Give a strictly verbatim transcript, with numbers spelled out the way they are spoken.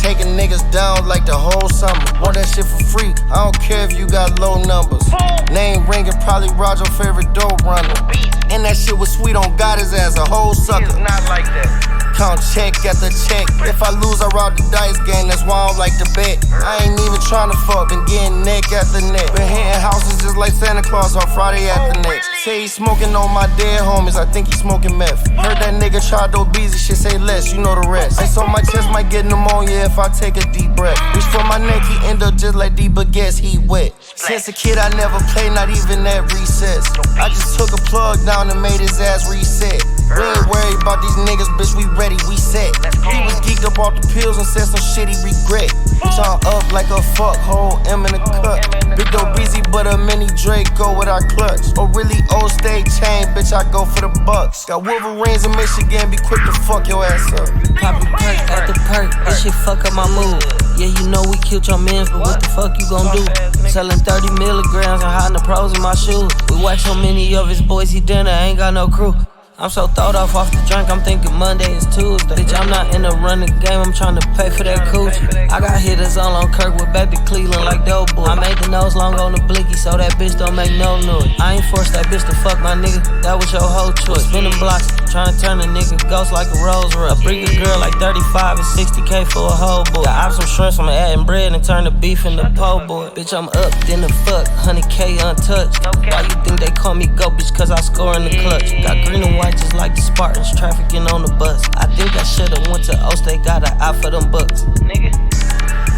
taking niggas down like the whole summer. Want that shit for free, I don't care if you got low numbers. Name ringing, probably Roger favorite dope runner. And that shit was sweet on God his ass, a whole sucker. It's not like that. Count check after check. If I lose, I rob the dice game, that's why I don't like to bet. I ain't even tryna fuck, been getting neck after neck. Been hitting houses just like Santa Claus on Friday after next. Say he smoking on my dead homies, I think he smoking meth. Heard that nigga try to busy, shit say less, you know the rest. Ice on my chest might get pneumonia if I take a deep breath. Reach for my neck, he end up just like D, but guess he wet. Since a kid I never played, not even at recess. I just took a plug down and made his ass reset. We ain't worried about these niggas, bitch, we ready, we set. He was geeked up off the pills and said some shit he regret. Bitch, I'm up like a fuck hole, M in the cut. Big dope busy, but a mini Draco with our clutch. Or really old state chain, bitch, I go for the bucks. Got Wolverines in Michigan, be quick to fuck your ass up. Poppin' perk after perk, this shit fuck up my mood. Yeah, you know we killed your mans, but what the fuck you gon' do? Selling thirty milligrams and hiding the pros in my shoes. We watch so many of his boys, he dinner, ain't got no crew. I'm so throwed off off the drink, I'm thinking Monday is Tuesday. Bitch, I'm not in the running game, I'm tryna pay for that coochie. I got hitters all on Kirk with back to Cleveland like dope boy. I made the nose long on the blicky so that bitch don't make no noise. I ain't forced that bitch to fuck my nigga, that was your whole choice. Spinning blocks, tryna turn a nigga ghost like a Rolls Royce. I bring a girl like thirty-five and sixty K for a whole boy. Got ops some shrimps from adding bread and turn the beef into po' boy. Bitch, I'm up, then the fuck, one hundred K untouched. Why you think they call me go, bitch, cause I score in the clutch. Got green and white just like the Spartans, trafficking on the bus. I think I should've went to O-State, got an eye for them bucks. Nigga.